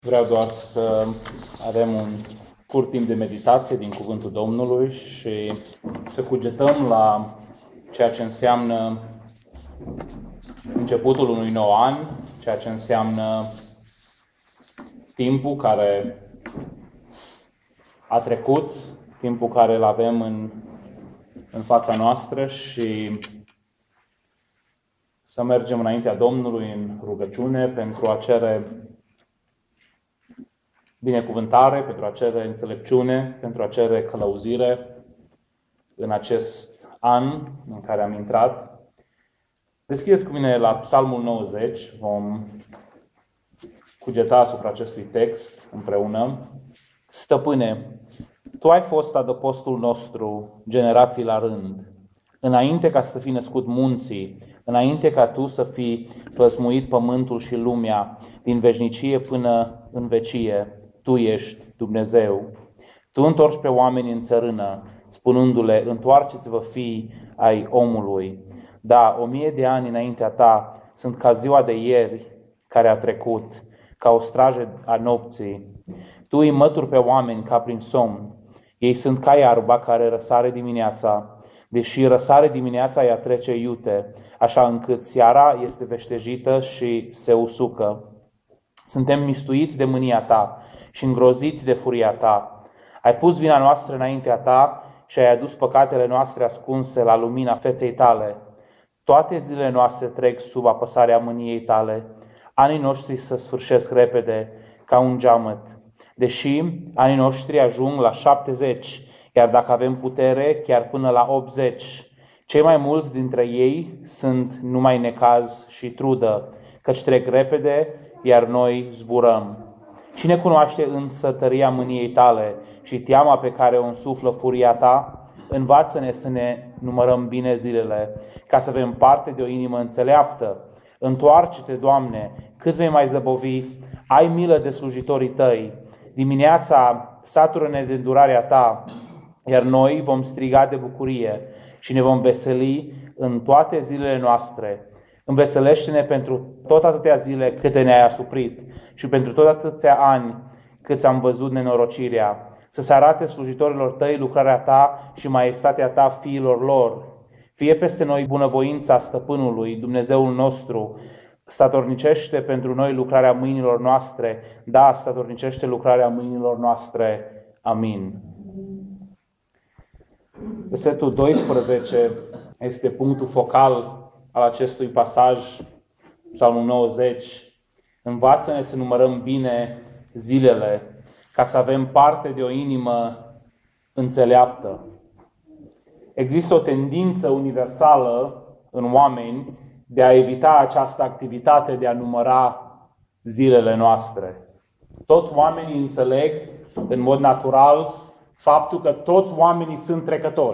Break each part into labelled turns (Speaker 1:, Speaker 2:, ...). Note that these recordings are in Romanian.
Speaker 1: Vreau doar să avem un scurt timp de meditație din Cuvântul Domnului și să cugetăm la ceea ce înseamnă începutul unui nou an, ceea ce înseamnă timpul care a trecut, timpul care îl avem în fața noastră și să mergem înaintea Domnului în rugăciune pentru a cere binecuvântare, pentru a cere înțelepciune, pentru a cere călăuzire în acest an în care am intrat. Deschideți cu mine la Psalmul 90, vom cugeta asupra acestui text împreună. Stăpâne, Tu ai fost adăpostul nostru generații la rând, înainte ca să fi născut munții, înainte ca Tu să fii plăsmuit pământul și lumea, din veșnicie până în vecie. Tu ești Dumnezeu. Tu întorci pe oameni în țărână, spunându-le, întoarceți-vă fii ai omului. Da, 1000 de ani înaintea Ta sunt ca ziua de ieri care a trecut, ca o strajă a nopții. Tu îi mături pe oameni ca prin somn. Ei sunt ca iarba care răsare dimineața, deși răsare dimineața ea trece iute, așa încât seara este veștejită și se usucă. Suntem mistuiți de mânia Ta și îngroziți de furia Ta. Ai pus vina noastră înaintea Ta și ai adus păcatele noastre ascunse la lumina feței Tale. Toate zilele noastre trec sub apăsarea mâniei Tale. Anii noștri se sfârșesc repede ca un geamăt. Deși anii noștri ajung la 70, iar dacă avem putere, chiar până la 80. Cei mai mulți dintre ei sunt numai necaz și trudă, căci trec repede, iar noi zburăm. Cine cunoaște însă tăria mâniei Tale și teama pe care o însuflă furia Ta? Învață-ne să ne numărăm bine zilele, ca să avem parte de o inimă înțeleaptă. Întoarce-te, Doamne, cât vei mai zăbovi, ai milă de slujitorii Tăi. Dimineața satură-ne de îndurarea Ta, iar noi vom striga de bucurie și ne vom veseli în toate zilele noastre. Înveselește-ne pentru tot atâtea zile câte ne-ai asuprit și pentru tot atâția ani cât am văzut nenorocirea. Să se arate slujitorilor Tăi lucrarea Ta și maestatea Ta fiilor lor. Fie peste noi bunăvoința Stăpânului, Dumnezeul nostru. Statornicește pentru noi lucrarea mâinilor noastre. Da, statornicește lucrarea mâinilor noastre. Amin. Versetul 12 este punctul focal al acestui pasaj, Psalmul 90. Învață-ne să numărăm bine zilele, ca să avem parte de o inimă înțeleaptă. Există o tendință universală în oameni de a evita această activitate de a număra zilele noastre. Toți oamenii înțeleg în mod natural faptul că toți oamenii sunt trecători.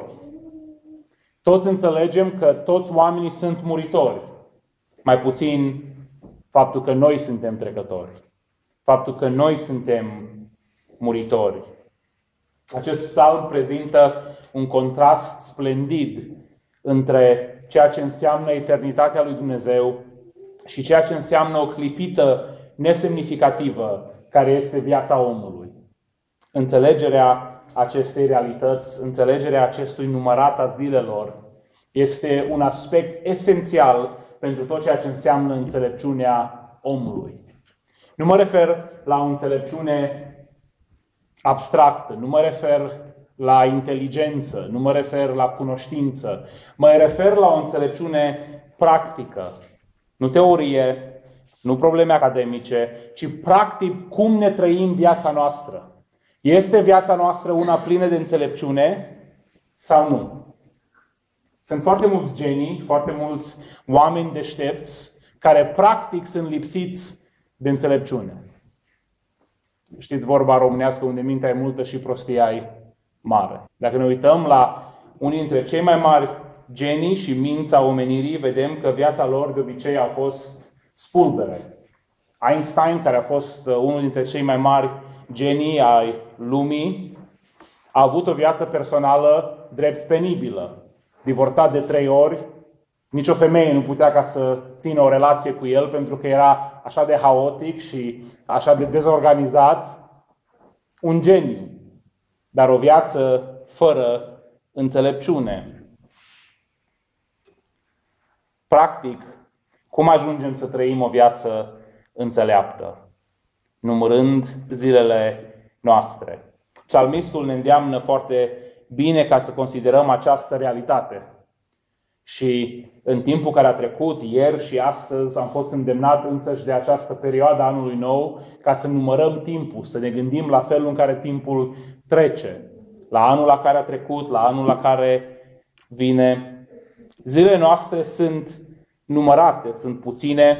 Speaker 1: Toți înțelegem că toți oamenii sunt muritori. Mai puțin faptul că noi suntem trecători. Faptul că noi suntem muritori. Acest psalm prezintă un contrast splendid între ceea ce înseamnă eternitatea lui Dumnezeu și ceea ce înseamnă o clipită nesemnificativă care este viața omului. Înțelegerea acestei realități, înțelegerea acestui numărat a zilelor, este un aspect esențial pentru tot ceea ce înseamnă înțelepciunea omului. Nu mă refer la o înțelepciune abstractă, nu mă refer la inteligență, nu mă refer la cunoștință, mă refer la o înțelepciune practică. Nu teorie, nu probleme academice, ci practic cum ne trăim viața noastră. Este viața noastră una plină de înțelepciune sau nu? Sunt foarte mulți genii, foarte mulți oameni deștepți care practic sunt lipsiți de înțelepciune. Știți vorba românească, unde mintea e multă și prostia e mare. Dacă ne uităm la unii dintre cei mai mari genii și minți a omenirii, vedem că viața lor de obicei a fost spulbere. Einstein, care a fost unul dintre cei mai mari genii ai lumii, a avut o viață personală drept penibilă. Divorțat de 3 ori, nicio femeie nu putea ca să țină o relație cu el pentru că era așa de haotic și așa de dezorganizat, un geniu, dar o viață fără înțelepciune. Practic, cum ajungem să trăim o viață înțeleaptă? Numărând zilele noastre. Psalmistul ne îndeamnă foarte bine ca să considerăm această realitate. Și în timpul care a trecut, ieri și astăzi, am fost îndemnat însăși de această perioadă a anului nou ca să numărăm timpul, să ne gândim la felul în care timpul trece. La anul la care a trecut, la anul la care vine. Zilele noastre sunt numărate, sunt puține.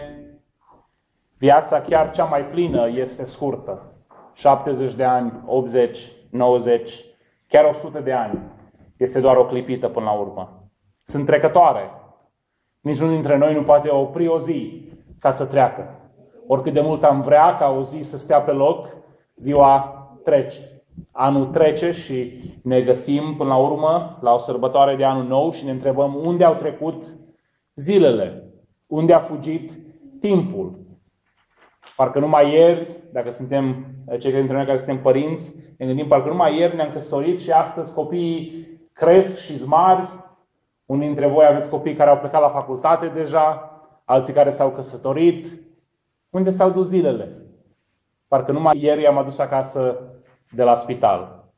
Speaker 1: Viața, chiar cea mai plină, este scurtă. 70 de ani, 80, 90, chiar 100 de ani. Este doar o clipită până la urmă. Sunt trecătoare. Niciunul dintre noi nu poate opri o zi ca să treacă. Oricât de mult am vrea ca o zi să stea pe loc, ziua trece. Anul trece și ne găsim până la urmă la o sărbătoare de anul nou și ne întrebăm unde au trecut zilele, unde a fugit timpul. Parcă numai ieri, dacă suntem cei dintre noi care suntem părinți, ne gândim parcă numai ieri ne-am căsătorit și astăzi copiii cresc și mari. Unii dintre voi aveți copii care au plecat la facultate deja, alții care s-au căsătorit. Unde s-au dus zilele? Parcă numai ieri i-am adus acasă de la spital.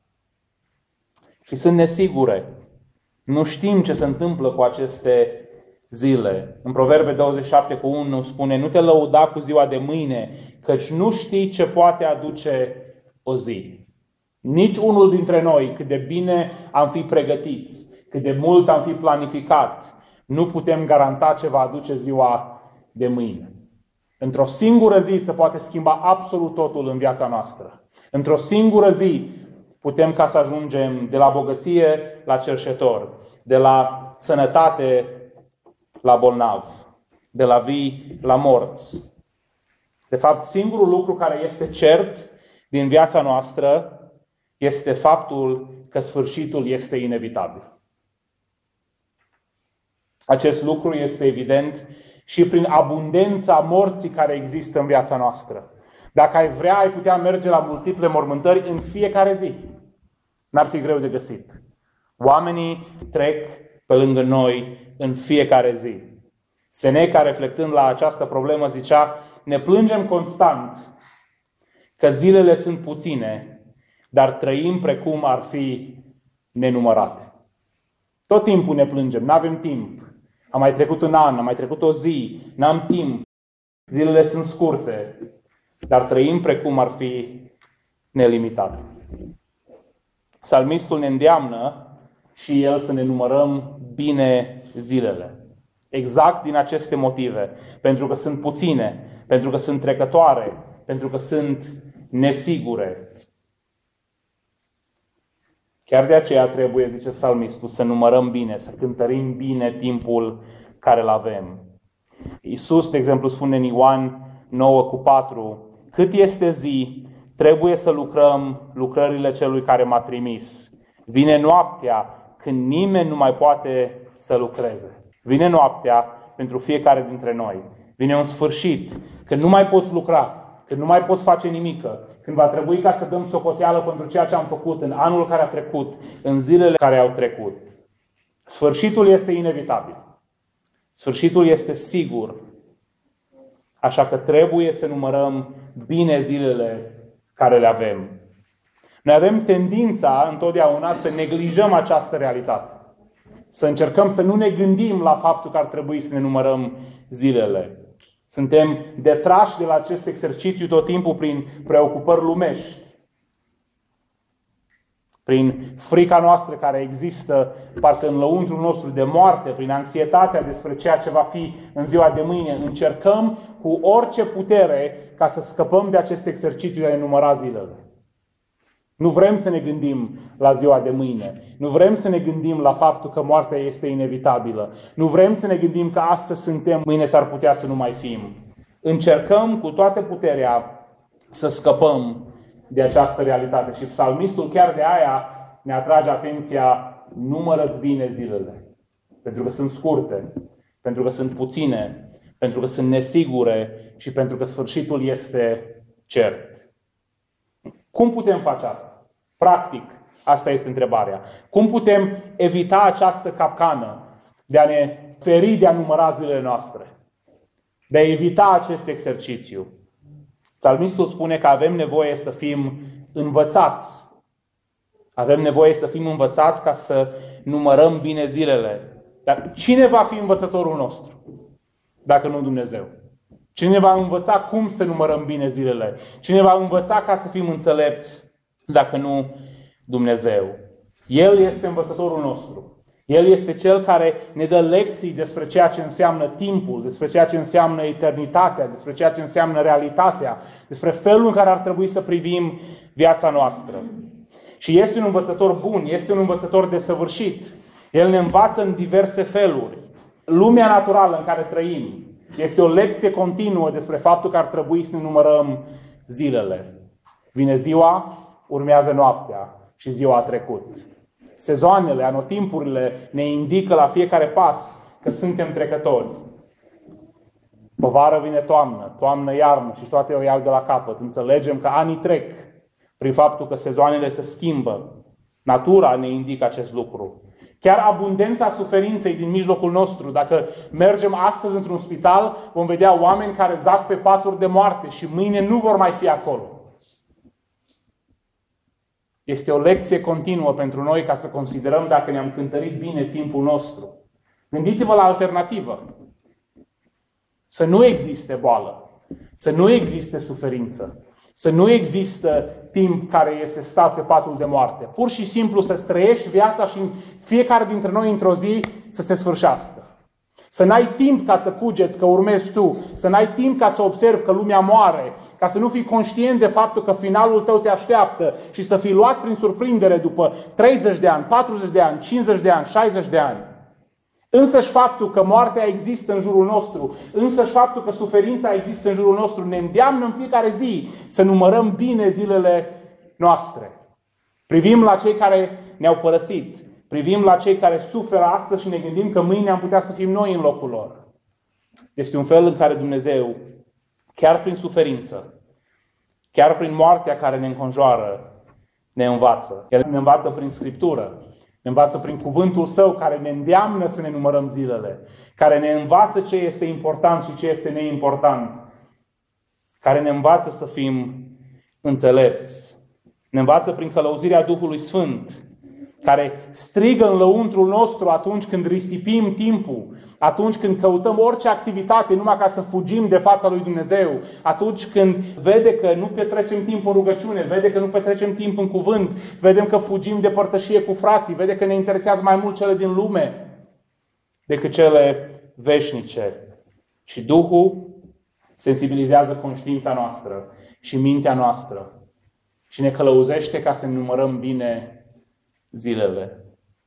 Speaker 1: Și sunt nesigure. Nu știm ce se întâmplă cu aceste zile. În Proverbe 27:1 spune: nu te lăuda cu ziua de mâine, căci nu știi ce poate aduce o zi. Nici unul dintre noi, cât de bine am fi pregătiți, cât de mult am fi planificat, nu putem garanta ce va aduce ziua de mâine. Într-o singură zi se poate schimba absolut totul în viața noastră. Într-o singură zi putem ca să ajungem de la bogăție la cerșetor, de la sănătate la bolnav, de la vii la morți. De fapt, singurul lucru care este cert din viața noastră este faptul că sfârșitul este inevitabil. Acest lucru este evident și prin abundența morții care există în viața noastră. Dacă ai vrea, ai putea merge la multiple mormântări în fiecare zi. N-ar fi greu de găsit. Oamenii trec pe lângă noi în fiecare zi. Seneca, reflectând la această problemă, zicea: ne plângem constant că zilele sunt puține, dar trăim precum ar fi nenumărate. Tot timpul ne plângem, n-avem timp. A mai trecut un an, a mai trecut o zi, n-am timp. Zilele sunt scurte, dar trăim precum ar fi nelimitate. Psalmistul ne îndeamnă și el să ne numărăm bine zilele. Exact din aceste motive. Pentru că sunt puține, pentru că sunt trecătoare, pentru că sunt nesigure. Chiar de aceea trebuie, zice psalmistul, să numărăm bine, să cântărim bine timpul care îl avem. Iisus, de exemplu, spune în Ioan 9:4: cât este zi, trebuie să lucrăm lucrările celui care m-a trimis. Vine noaptea când nimeni nu mai poate să lucreze. Vine noaptea pentru fiecare dintre noi. Vine un sfârșit când nu mai poți lucra, când nu mai poți face nimică, când va trebui ca să dăm socoteală pentru ceea ce am făcut în anul care a trecut, în zilele care au trecut. Sfârșitul este inevitabil. Sfârșitul este sigur. Așa că trebuie să numărăm bine zilele care le avem. Noi avem tendința întotdeauna să neglijăm această realitate. Să încercăm să nu ne gândim la faptul că ar trebui să ne numărăm zilele. Suntem detrași de la acest exercițiu tot timpul prin preocupări lumești. Prin frica noastră care există parcă în lăuntrul nostru de moarte, prin anxietatea despre ceea ce va fi în ziua de mâine. Încercăm cu orice putere ca să scăpăm de acest exercițiu de a ne număra zilele. Nu vrem să ne gândim la ziua de mâine. Nu vrem să ne gândim la faptul că moartea este inevitabilă. Nu vrem să ne gândim că astăzi suntem, mâine s-ar putea să nu mai fim. Încercăm cu toată puterea să scăpăm de această realitate. Și psalmistul chiar de aia ne atrage atenția: numără-ți bine zilele. Pentru că sunt scurte, pentru că sunt puține, pentru că sunt nesigure și pentru că sfârșitul este cert. Cum putem face asta? Practic, asta este întrebarea. Cum putem evita această capcană de a ne feri de a număra zilele noastre? De a evita acest exercițiu? Psalmistul spune că avem nevoie să fim învățați. Avem nevoie să fim învățați ca să numărăm bine zilele. Dar cine va fi învățătorul nostru? Dacă nu Dumnezeu. Cine va învăța cum să numărăm bine zilele? Cine va învăța ca să fim înțelepți dacă nu Dumnezeu? El este învățătorul nostru. El este Cel care ne dă lecții despre ceea ce înseamnă timpul, despre ceea ce înseamnă eternitatea, despre ceea ce înseamnă realitatea, despre felul în care ar trebui să privim viața noastră. Și este un învățător bun, este un învățător desăvârșit. El ne învață în diverse feluri. Lumea naturală în care trăim este o lecție continuă despre faptul că ar trebui să ne numărăm zilele. Vine ziua, urmează noaptea și ziua a trecut. Sezoanele, anotimpurile ne indică la fiecare pas că suntem trecători. Pe vară vine toamnă, toamnă iarnă și toate o iau de la capăt. Înțelegem că anii trec prin faptul că sezoanele se schimbă. Natura ne indică acest lucru. Chiar abundența suferinței din mijlocul nostru. Dacă mergem astăzi într-un spital, vom vedea oameni care zac pe paturi de moarte și mâine nu vor mai fi acolo. Este o lecție continuă pentru noi ca să considerăm dacă ne-am cântărit bine timpul nostru. Gândiți-vă la alternativă. Să nu existe boală, să nu existe suferință, să nu există timp care este stat pe patul de moarte. Pur și simplu să trăiești viața și fiecare dintre noi într-o zi să se sfârșească. Să n-ai timp ca să cugeți că urmezi tu, să n-ai timp ca să observi că lumea moare, ca să nu fii conștient de faptul că finalul tău te așteaptă și să fii luat prin surprindere după 30 de ani, 40 de ani, 50 de ani, 60 de ani. Însăși faptul că moartea există în jurul nostru, însăși faptul că suferința există în jurul nostru, ne îndeamnă în fiecare zi să numărăm bine zilele noastre. Privim la cei care ne-au părăsit, privim la cei care suferă astăzi și ne gândim că mâine am putea să fim noi în locul lor. Este un fel în care Dumnezeu, chiar prin suferință, chiar prin moartea care ne înconjoară, ne învață. El ne învață prin Scriptură. Ne învață prin cuvântul Său care ne îndeamnă să ne numărăm zilele, care ne învață ce este important și ce este neimportant, care ne învață să fim înțelepți. Ne învață prin călăuzirea Duhului Sfânt, care strigă în lăuntrul nostru atunci când risipim timpul, atunci când căutăm orice activitate numai ca să fugim de fața lui Dumnezeu, atunci când vede că nu petrecem timp în rugăciune, vede că nu petrecem timp în cuvânt, vedem că fugim de părtășie cu frații, vede că ne interesează mai mult cele din lume decât cele veșnice. Și Duhul sensibilizează conștiința noastră și mintea noastră și ne călăuzește ca să ne numărăm bine zilele.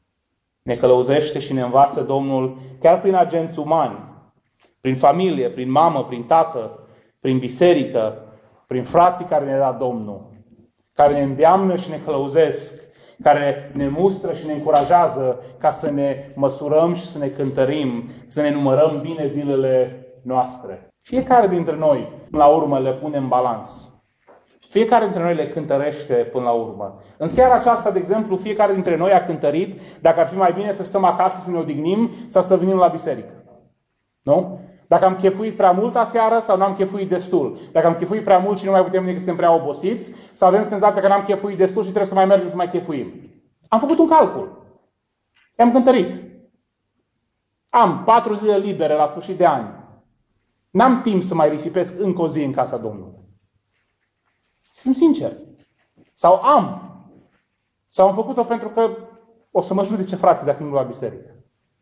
Speaker 1: Ne călăuzește și ne învață Domnul chiar prin agenți umani, prin familie, prin mamă, prin tată, prin biserică, prin frații care ne-a dat Domnul, care ne îndeamnă și ne călăuzesc, care ne mustră și ne încurajează ca să ne măsurăm și să ne cântărim, să ne numărăm bine zilele noastre. Fiecare dintre noi, până la urmă, le pune în balans. Fiecare dintre noi le cântărește până la urmă. În seara aceasta, de exemplu, fiecare dintre noi a cântărit dacă ar fi mai bine să stăm acasă să ne odihnim sau să venim la biserică. Nu? Dacă am chefuit prea mult aseară sau nu am chefuit destul. Dacă am chefuit prea mult și nu mai putem decât suntem prea obosiți sau avem senzația că n-am chefuit destul și trebuie să mai mergem să mai chefuim. Am făcut un calcul. I-am cântărit. Am 4 zile libere la sfârșit de an. N-am timp să mai risipesc încă o zi în casa Domnului. Sunt sincer. Sau am făcut-o pentru că o să mă judece frații dacă nu la biserică.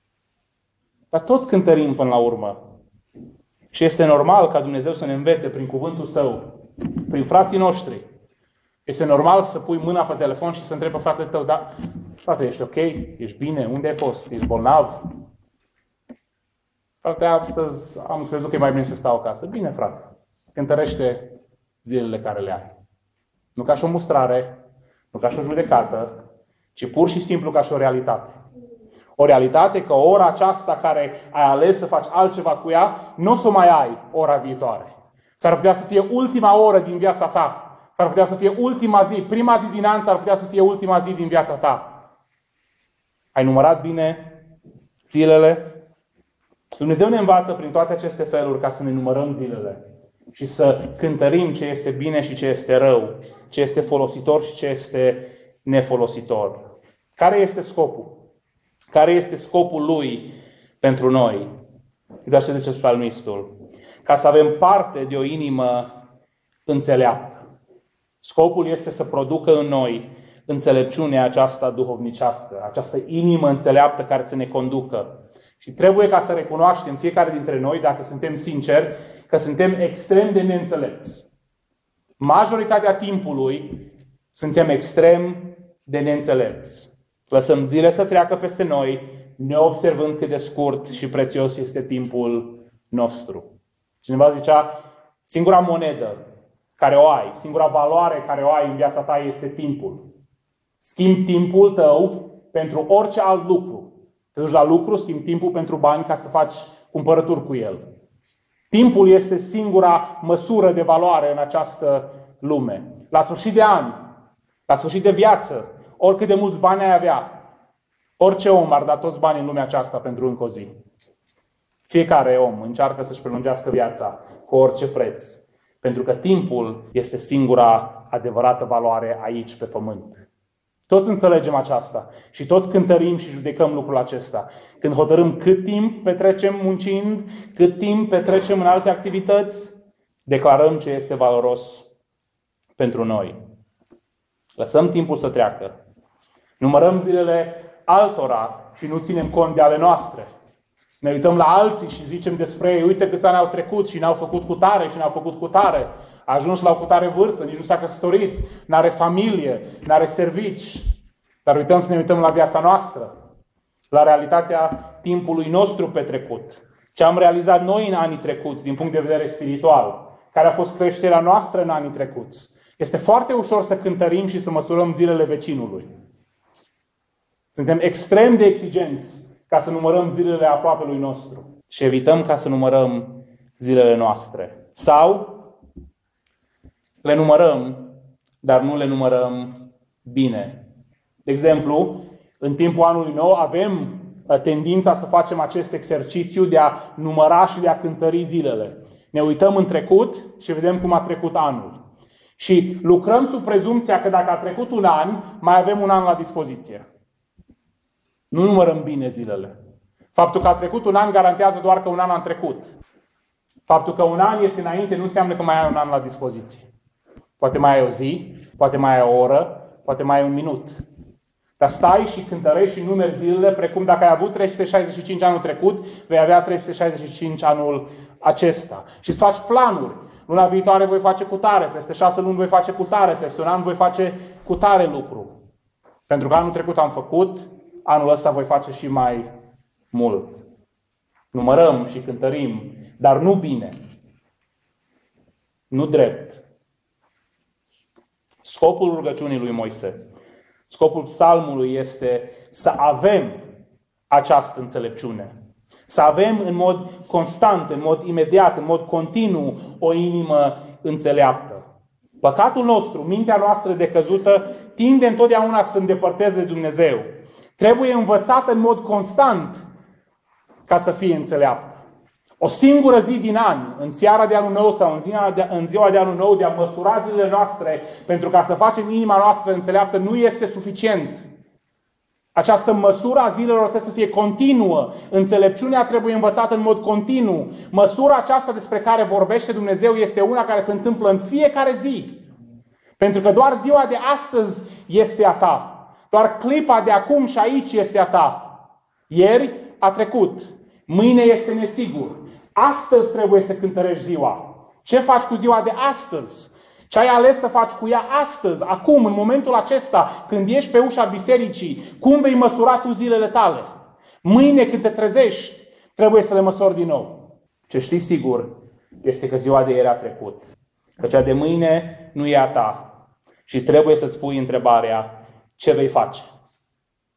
Speaker 1: Dar toți cântărim până la urmă. Și este normal ca Dumnezeu să ne învețe prin cuvântul Său, prin frații noștri. Este normal să pui mâna pe telefon și să întrebi pe fratele tău, da, frate, ești ok? Ești bine? Unde ai fost? Ești bolnav? Frate, astăzi am crezut că e mai bine să stau acasă. Bine, frate. Cântărește zilele care le ai. Nu ca și o mustrare, nu ca și o judecată, ci pur și simplu ca și o realitate. O realitate că ora aceasta care ai ales să faci altceva cu ea, nu o să mai ai ora viitoare. S-ar putea să fie ultima oră din viața ta. S-ar putea să fie ultima zi. Prima zi din an s-ar putea să fie ultima zi din viața ta. Ai numărat bine zilele? Dumnezeu ne învață prin toate aceste feluri ca să ne numărăm zilele și să cântărim ce este bine și ce este rău, ce este folositor și ce este nefolositor. Care este scopul? Care este scopul lui pentru noi? Uitați ce zice psalmistul. Ca să avem parte de o inimă înțeleaptă. Scopul este să producă în noi înțelepciunea aceasta duhovnicească, această inimă înțeleaptă care să ne conducă. Și trebuie ca să recunoaștem fiecare dintre noi, dacă suntem sinceri, că suntem extrem de neînțelepți. Majoritatea timpului suntem extrem de neînțelepți. Lăsăm zile să treacă peste noi, neobservând cât de scurt și prețios este timpul nostru. Cineva zicea, singura monedă care o ai, singura valoare care o ai în viața ta este timpul. Schimbi timpul tău pentru orice alt lucru. Te duci la lucru, schimbi timpul pentru bani ca să faci cumpărături cu el. Timpul este singura măsură de valoare în această lume. La sfârșit de an, la sfârșit de viață, oricât de mulți bani ai avea, orice om ar da toți banii în lumea aceasta pentru încă o zi. Fiecare om încearcă să-și prelungească viața cu orice preț. Pentru că timpul este singura adevărată valoare aici pe pământ. Toți înțelegem aceasta și toți cântărim și judecăm lucrul acesta. Când hotărâm cât timp petrecem muncind, cât timp petrecem în alte activități, declarăm ce este valoros pentru noi. Lăsăm timpul să treacă. Numărăm zilele altora și nu ținem cont de ale noastre. Ne uităm la alții și zicem despre ei, uite câți ani au trecut și ne-au făcut cu tare și ne-au făcut cu tare. A ajuns la o cu tare vârstă, nici nu s-a căsătorit, n-are familie, n-are servici. Dar uităm să ne uităm la viața noastră, la realitatea timpului nostru petrecut. Ce am realizat noi în anii trecuți, din punct de vedere spiritual, care a fost creșterea noastră în anii trecuți. Este foarte ușor să cântărim și să măsurăm zilele vecinului. Suntem extrem de exigenți ca să numărăm zilele aproapelui nostru și evităm ca să numărăm zilele noastre. Sau le numărăm, dar nu le numărăm bine. De exemplu, în timpul anului nou avem tendința să facem acest exercițiu de a număra și de a cântări zilele. Ne uităm în trecut și vedem cum a trecut anul. Și lucrăm sub prezumția că dacă a trecut un an, mai avem un an la dispoziție. Nu numărăm bine zilele. Faptul că a trecut un an garantează doar că un an a trecut. Faptul că un an este înainte nu înseamnă că mai ai un an la dispoziție. Poate mai ai o zi, poate mai ai o oră, poate mai ai un minut. Dar stai și cântărești și numeri zilele, precum dacă ai avut 365 anul trecut, vei avea 365 anul acesta. Și îți faci planuri. Luna viitoare voi face cutare, peste 6 luni voi face cutare, peste un an voi face cutare lucru. Pentru că anul trecut am făcut, anul ăsta voi face și mai mult. Numărăm și cântărim, dar nu bine. Nu drept. Scopul rugăciunii lui Moise, scopul psalmului este să avem această înțelepciune. Să avem în mod constant, în mod imediat, în mod continuu o inimă înțeleaptă. Păcatul nostru, mintea noastră decăzută, tinde întotdeauna să se îndepărteze de Dumnezeu. Trebuie învățată în mod constant ca să fie înțeleaptă. O singură zi din an, în seara de anul nou sau în ziua de anul nou, de a măsura zilele noastre pentru ca să facem inima noastră înțeleaptă, nu este suficient. Această măsură a zilelor trebuie să fie continuă. Înțelepciunea trebuie învățată în mod continuu. Măsura aceasta despre care vorbește Dumnezeu este una care se întâmplă în fiecare zi. Pentru că doar ziua de astăzi este a ta. Doar clipa de acum și aici este a ta. Ieri a trecut. Mâine este nesigur. Astăzi trebuie să cântărești ziua. Ce faci cu ziua de astăzi? Ce ai ales să faci cu ea astăzi, acum, în momentul acesta, când ești pe ușa bisericii? Cum vei măsura tu zilele tale? Mâine când te trezești, trebuie să le măsori din nou. Ce știi sigur este că ziua de ieri a trecut. Că cea de mâine nu e a ta. Și trebuie să-ți pui întrebarea, ce vei face?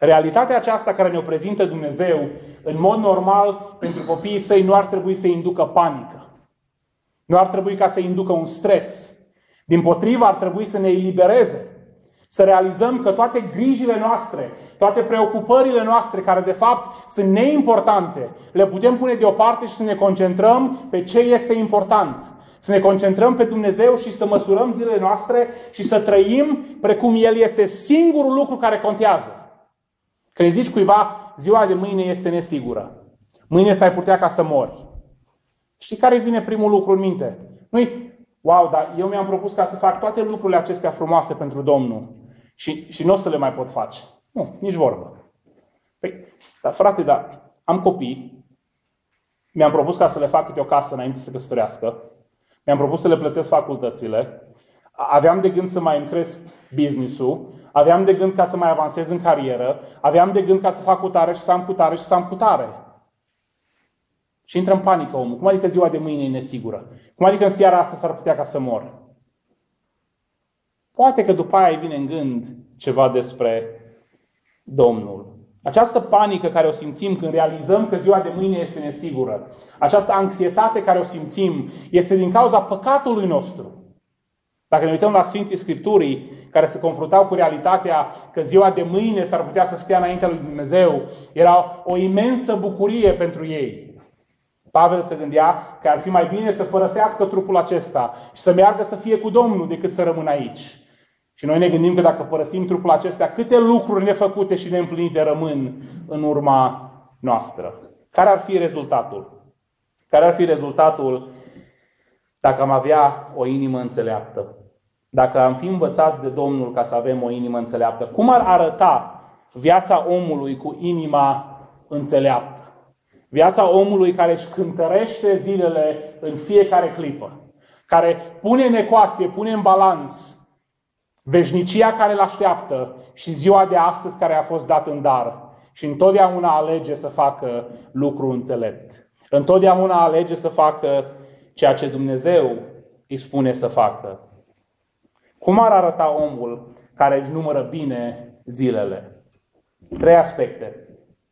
Speaker 1: Realitatea aceasta care ne-o prezintă Dumnezeu, în mod normal, pentru copiii săi nu ar trebui să inducă panică. Nu ar trebui ca să inducă un stres. Dimpotrivă, ar trebui să ne elibereze. Să realizăm că toate grijile noastre, toate preocupările noastre, care de fapt sunt neimportante, le putem pune deoparte și să ne concentrăm pe ce este important. Să ne concentrăm pe Dumnezeu și să măsurăm zilele noastre și să trăim precum El este singurul lucru care contează. Când zici cuiva, ziua de mâine este nesigură. Mâine s-ai putea ca să mori. Știi care vine primul lucru în minte? Nu-i, wow, dar eu mi-am propus ca să fac toate lucrurile acestea frumoase pentru Domnul și nu o să le mai pot face. Nu, nici vorbă. Păi, dar frate, am copii, mi-am propus ca să le fac câte o casă înainte să căsătorească, mi-am propus să le plătesc facultățile, aveam de gând să mai îmi cresc business-ul, aveam de gând ca să mai avansez în carieră, aveam de gând ca să fac cutare și să am cutare și să am cutare. Și intră în panică omul. Cum adică ziua de mâine e nesigură? Cum adică în seara asta s-ar putea ca să mor? Poate că după aia îi vine în gând ceva despre Domnul. Această panică care o simțim când realizăm că ziua de mâine este nesigură, această anxietate care o simțim, este din cauza păcatului nostru. Dacă ne uităm la Sfinții Scripturii, care se confruntau cu realitatea că ziua de mâine s-ar putea să stea înaintea lui Dumnezeu, era o imensă bucurie pentru ei. Pavel se gândea că ar fi mai bine să părăsească trupul acesta și să meargă să fie cu Domnul decât să rămână aici. Și noi ne gândim că dacă părăsim trupul acesta, câte lucruri nefăcute și neîmplinite rămân în urma noastră. Care ar fi rezultatul? Care ar fi rezultatul dacă am avea o inimă înțeleaptă? Dacă am fi învățați de Domnul ca să avem o inimă înțeleaptă? Cum ar arăta viața omului cu inima înțeleaptă? Viața omului care își cântărește zilele în fiecare clipă. Care pune în ecuație, pune în balanț veșnicia care îl așteaptă și ziua de astăzi care a fost dat în dar. Și întotdeauna alege să facă lucru înțelept. Întotdeauna alege să facă ceea ce Dumnezeu îi spune să facă. Cum ar arăta omul care își numără bine zilele? 3 aspecte.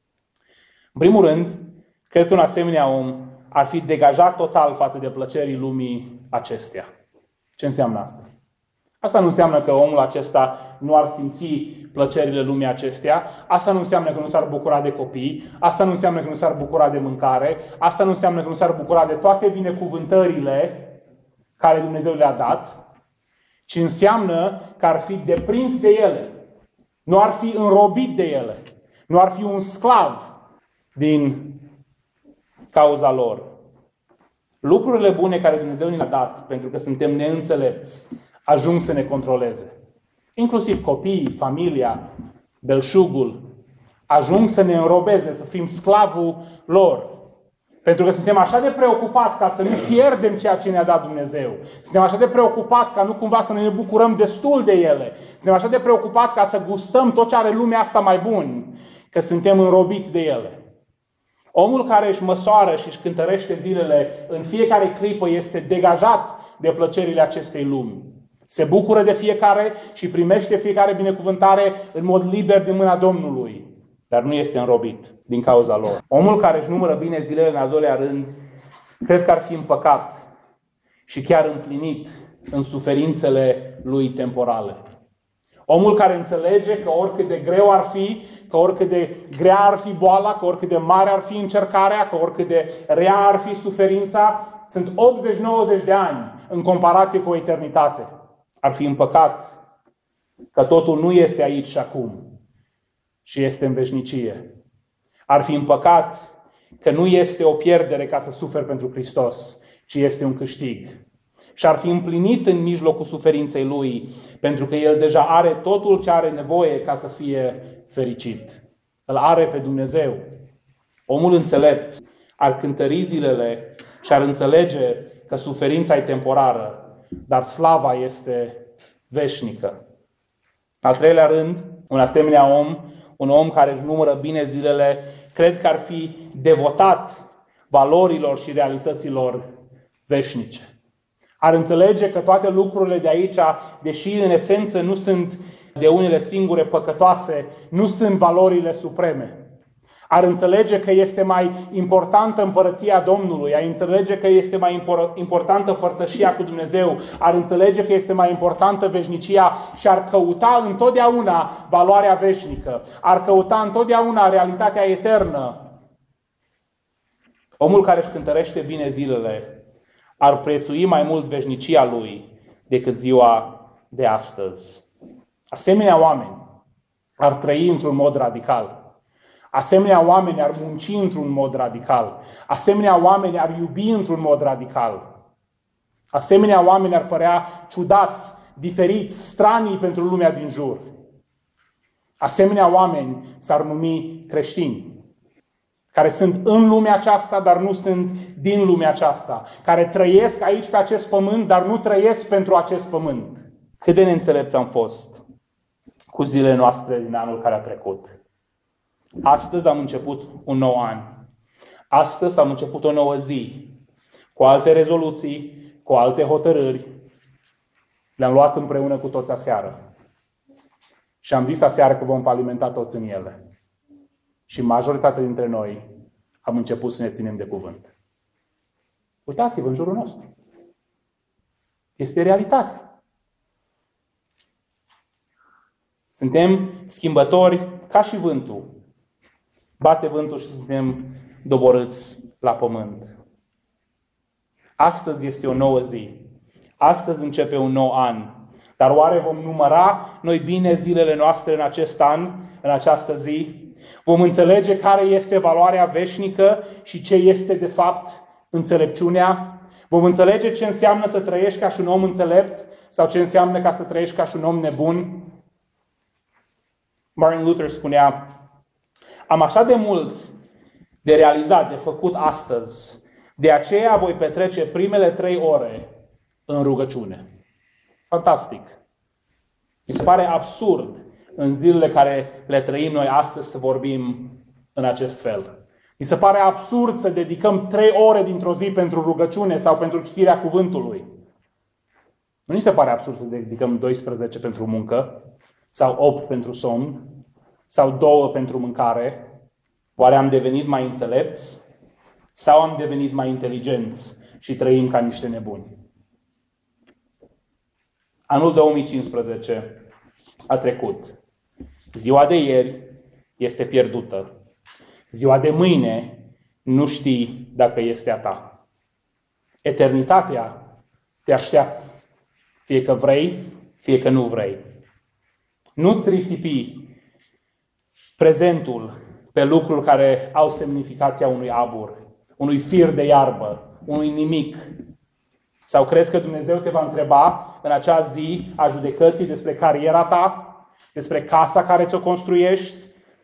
Speaker 1: În primul rând, cred că un asemenea om ar fi degajat total față de plăcerii lumii acestea. Ce înseamnă asta? Asta nu înseamnă că omul acesta nu ar simți plăcerile lumii acestea. Asta nu înseamnă că nu s-ar bucura de copii. Asta nu înseamnă că nu s-ar bucura de mâncare. Asta nu înseamnă că nu s-ar bucura de toate binecuvântările care Dumnezeu le-a dat. Ci înseamnă că ar fi deprins de ele. Nu ar fi înrobit de ele. Nu ar fi un sclav din cauza lor. Lucrurile bune care Dumnezeu ne-a dat, pentru că suntem neînțelepți, ajung să ne controleze. Inclusiv copiii, familia, belșugul, ajung să ne înrobeze, să fim sclavul lor. Pentru că suntem așa de preocupați ca să nu pierdem ceea ce ne-a dat Dumnezeu. Suntem așa de preocupați ca nu cumva să ne bucurăm destul de ele. Suntem așa de preocupați ca să gustăm tot ce are lumea asta mai bun, că suntem înrobiți de ele. Omul care își măsoară și își cântărește zilele în fiecare clipă este degajat de plăcerile acestei lumi. Se bucură de fiecare și primește fiecare binecuvântare în mod liber din mâna Domnului. Dar nu este înrobit din cauza lor. Omul care își numără bine zilele în al doilea rând, cred că ar fi împăcat și chiar împlinit în suferințele lui temporale. Omul care înțelege că oricât de greu ar fi, că oricât de grea ar fi boala, că oricât de mare ar fi încercarea, că oricât de rea ar fi suferința, sunt 80-90 de ani în comparație cu o eternitate. Ar fi împăcat că totul nu este aici și acum și este în veșnicie. Ar fi împăcat că nu este o pierdere ca să suferi pentru Hristos, ci este un câștig. Și ar fi împlinit în mijlocul suferinței lui, pentru că el deja are totul ce are nevoie ca să fie fericit. Îl are pe Dumnezeu. Omul înțelept ar cântări zilele și ar înțelege că suferința e temporară, dar slava este veșnică. Al treilea rând, un asemenea om, un om care își numără bine zilele, cred că ar fi devotat valorilor și realităților veșnice. Ar înțelege că toate lucrurile de aici, deși în esență nu sunt
Speaker 2: de unele singure păcătoase nu sunt valorile supreme. Ar înțelege că este mai importantă împărăția Domnului, ar înțelege că este mai importantă părtășia cu Dumnezeu, ar înțelege că este mai importantă veșnicia și ar căuta întotdeauna valoarea veșnică, ar căuta întotdeauna realitatea eternă. Omul care își cântărește bine zilele ar prețui mai mult veșnicia lui decât ziua de astăzi. Asemenea oameni ar trăi într-un mod radical. Asemenea oameni ar munci într-un mod radical. Asemenea oameni ar iubi într-un mod radical. Asemenea oameni ar părea ciudați, diferiți, stranii pentru lumea din jur. Asemenea oameni s-ar numi creștini, care sunt în lumea aceasta, dar nu sunt din lumea aceasta, care trăiesc aici pe acest pământ, dar nu trăiesc pentru acest pământ. Cât de neînțelepți am fost cu zilele noastre din anul care a trecut. Astăzi am început un nou an. Astăzi am început o nouă zi, cu alte rezoluții, cu alte hotărâri. Le-am luat împreună cu toți aseară. Și am zis aseară că vom falimenta toți în ele. Și majoritatea dintre noi am început să ne ținem de cuvânt. Uitați-vă în jurul nostru. Este realitate. Suntem schimbători ca și vântul. Bate vântul și suntem doborâți la pământ. Astăzi este o nouă zi. Astăzi începe un nou an. Dar oare vom număra noi bine zilele noastre în acest an, în această zi? Vom înțelege care este valoarea veșnică și ce este de fapt înțelepciunea? Vom înțelege ce înseamnă să trăiești ca și un om înțelept sau ce înseamnă ca să trăiești ca și un om nebun? Martin Luther spunea: am așa de mult de realizat, de făcut astăzi, de aceea voi petrece primele 3 ore în rugăciune. Fantastic! Mi se pare absurd în zilele care le trăim noi astăzi să vorbim în acest fel. Mi se pare absurd să dedicăm 3 ore dintr-o zi pentru rugăciune sau pentru citirea cuvântului. Nu mi se pare absurd să dedicăm 12 pentru muncă sau 8 pentru somn sau 2 pentru mâncare. Oare am devenit mai înțelepți sau am devenit mai inteligenți și trăim ca niște nebuni? Anul 2015 a trecut. Ziua de ieri este pierdută. Ziua de mâine nu știi dacă este a ta. Eternitatea te așteaptă. Fie că vrei, fie că nu vrei. Nu-ți risipi prezentul pe lucruri care au semnificația unui abur, unui fir de iarbă, unui nimic. Sau crezi că Dumnezeu te va întreba în acea zi a judecății despre cariera ta, despre casa care ți-o construiești,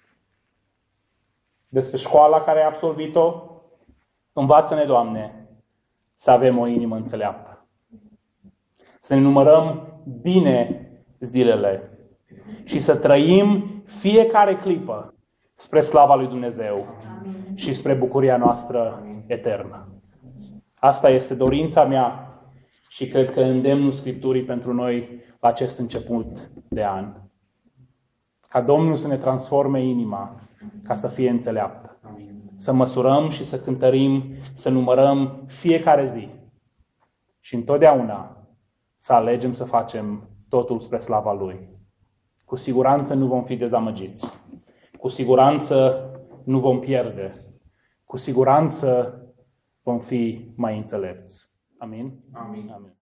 Speaker 2: despre școala care ai absolvit-o? Învață-ne, Doamne, să avem o inimă înțeleaptă. Să ne numărăm bine zilele și să trăim fiecare clipă spre slava lui Dumnezeu și spre bucuria noastră eternă. Asta este dorința mea și cred că îndemnul Scripturii pentru noi la acest început de an. Ca Domnul să ne transforme inima ca să fie înțeleaptă. Să măsurăm și să cântărim, să numărăm fiecare zi. Și întotdeauna să alegem să facem totul spre slava Lui. Cu siguranță nu vom fi dezamăgiți. Cu siguranță nu vom pierde. Cu siguranță vom fi mai înțelepți. Amin?
Speaker 1: Amin.
Speaker 2: Amin.